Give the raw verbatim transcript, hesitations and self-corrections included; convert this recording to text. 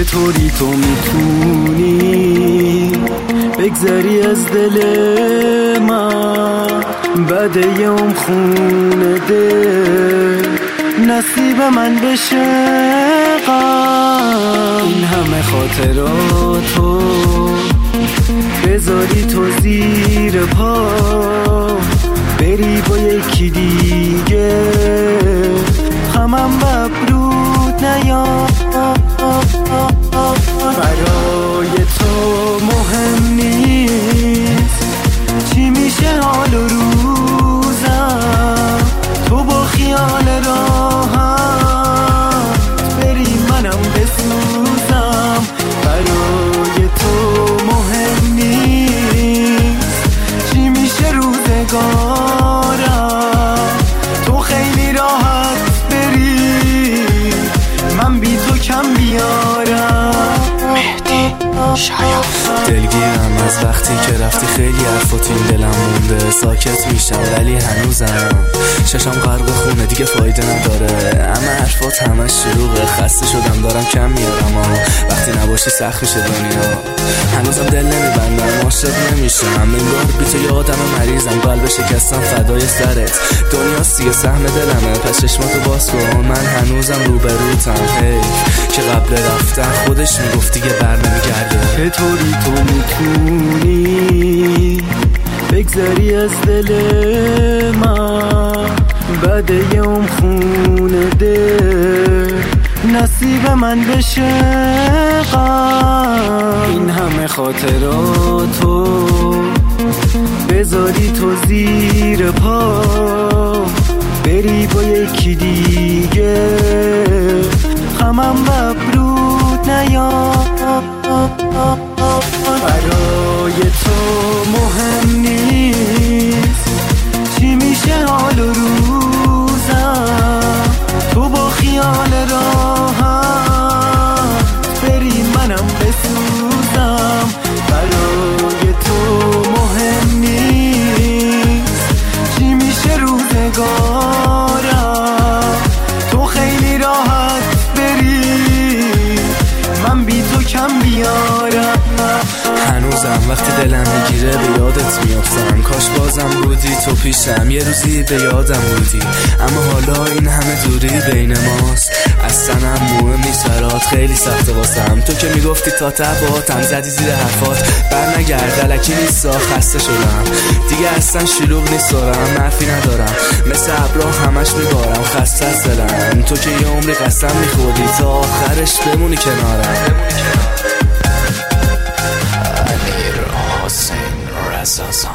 چطوری تو میتونی بگذری از دل من بعد یه عمر خونه دل نصیب من بشه غم. این همه خاطراتو بذاری تو زیر پا بری با یکی دیگه همم ببرود نیاد. برای تو مهم نیست چی میشه حال و روزم، تو با خیال راحت بری منم بسوزم. برای تو مهم نیست چی میشه روزگارم، تو خیلی راحت بری من بی تو کم بیارم. مهدی شاید دلگیرم از وقتی که رفتی، خیلی حرفات این دلم مونده. ساکت میشم ولی هنوزم ششم غرق خونه دیگه فایده نداره. اما حرفات همش شلوغه، خسته شدم دارم کم میارم اما وقتی نباشی سخت میشه دنیا. هنوزم دل نمیبندم عاشق نمیشم، انگار بی تو یه آدم مریضم. قلب شکستم فدای سرت، دنیا سی سهم دلمه. پس چشماتو باز کن من هنوزم روبروتم. حیف که قبل رفتن خودش میگفت دیگه بر نمیگرده. چطوری تو میتونی بگذری از دل من بعد یه عمر خونه دل نصیب من بشه غم. این همه خاطراتو بذاری تو زیر پا بری با یکی دیگه همم ببرود نیاد. برای تو مهم نیست چی میشه حال و روزم، تو با خیال راحت بری منم بسوزم. برای تو مهم نیست چی میشه روزگارم، تو خیلی راحت بری من بی تو کم بیارم. هنوزم وقتی دلم میگیره به یادت میافتم، کاش بازم بودی تو پیشم یه روزی به یادم بودی. اما حالا این همه دوری بین ماست اصلا هم مهم نیست برات، خیلی سخته واسم. تو که میگفتی تا تباتم زدی زیر حرفات بر نگرد الکی نیستا، خسته شدم دیگه اصلا شلوغ نیست دارم حرفی ندارم، مثل ابرا همش میبارم خسته از دلم. تو که یه عمری قسم میخوردی تا آخرش بمونی کنارم. امیر حسین رضا